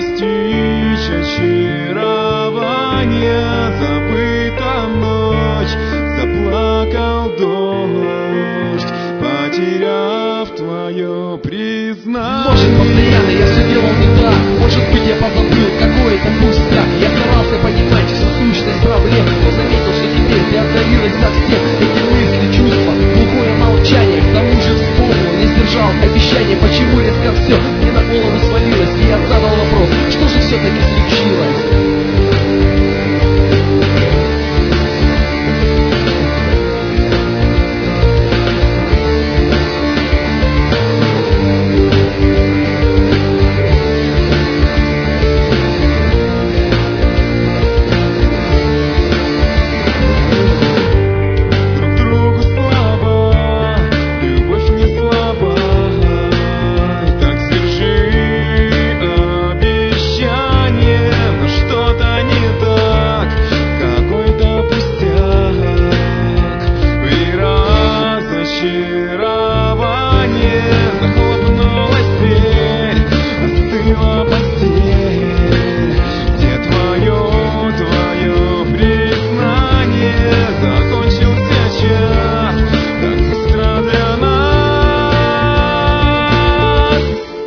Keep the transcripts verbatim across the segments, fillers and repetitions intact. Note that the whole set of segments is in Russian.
постичь очарование. Забыта ночь, заплакал дождь, потеряв твое признание. Может, постоянно я все делал не так, может быть, я позабыл какой-то пустяк. Я старался понимать всю сущность проблем, но заметил, что теперь ты отдалилась совсем. Эти мысли, чувства, глухое молчание. К тому же вспомнил, не сдержал обещание. Почему резко все мне на голову свалилось? И я задал вопрос, что же все-таки случилось? Очарование, захлопнулась дверь, остыла постель. Где твое, твое признание? Закончился час, так быстро для нас.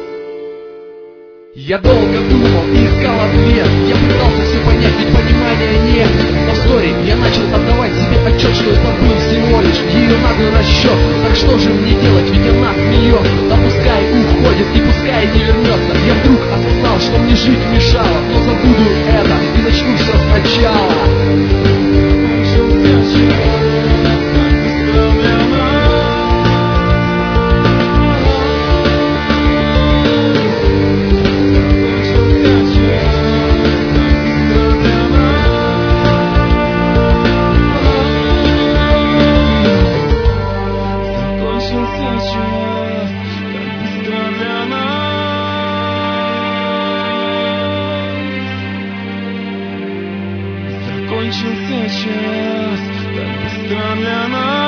Я долго думал и искал ответ. Я пытался все понять, ведь понимания нет. Но вскоре я начал отдавать себе отчет, что это был всего лишь ее наглый расчет. Так что же мне делать, ведь она смеется. Да пускай уходит и пускай не вернется. Я вдруг осознал, что мне жить мешало, но забуду это и начну все сначала. Закончился час, так быстро для нас. Закончился час, так быстро для нас. Закончился час, так быстро для нас. Закончился час, так быстро для нас.